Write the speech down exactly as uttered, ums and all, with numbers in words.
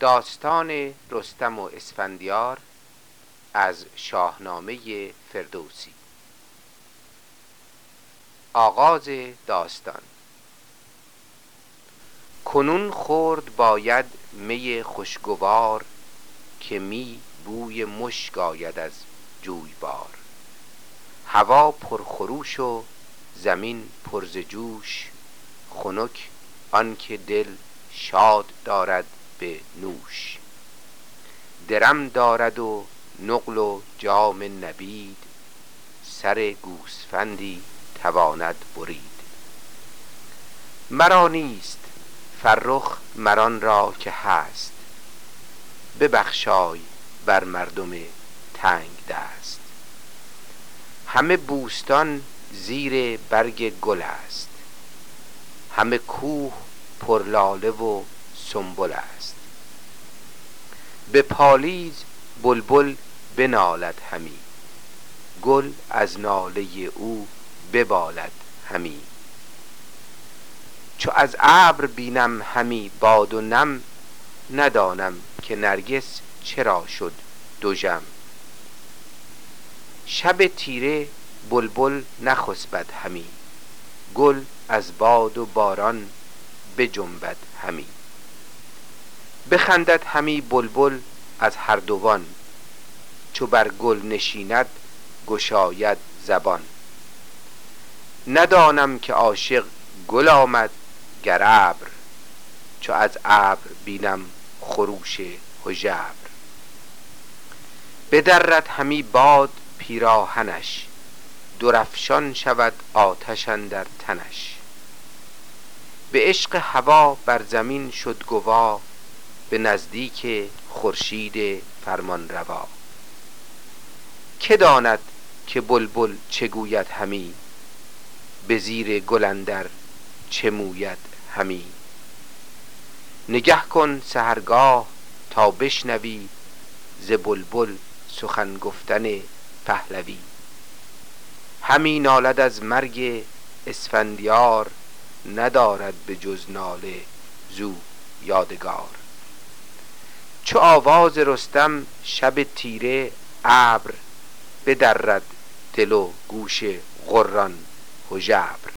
داستان رستم و اسفندیار از شاهنامه فردوسی. آغاز داستان. کنون خورد باید می خوشگوار، که می بوی مشک آید از جویبار. هوا پرخروش و زمین پر ز جوش، خنک آنکه دل شاد دارد به نوش. درم دارد و نقل و جام نبید، سر گوسفندی تواند برید. مرا نیست فرخ مر آن را که هست، ببخشای بر مردم تنگ دست. همه بوستان زیر برگ گل است، همه کوه پر لاله و سنبل است. به پالیز بلبل بنالد همی، گل از ناله او ببالد همی. چو از ابر بینم همی باد و نم، ندانم که نرگس چرا شد دژم. شب تیره بلبل نخسبد همی، گل از باد و باران بجنبد همی. بخندد همی بلبل از هر دوان، چو بر گل نشیند گشاید زبان. ندانم که عاشق گل آمد گر ابر، چو از ابر بینم خروش هژبر. بدرد همی باد پیراهنش، درفشان شود آتش اندر تنش. به عشق هوا بر زمین شد گوا، به نزدیک خورشید فرمان روا. که داند که بلبل چه گوید همی، به زیر گل اندر چه موید همی. نگه کن سحرگاه تا بشنوی، ز بلبل سخن گفتن پهلوی. همی نالد از مرگ اسفندیار، ندارد به جز ناله زو یادگار. چو آواز رستم شب تیره ابر، بدرد دل و گوش غران هژبر.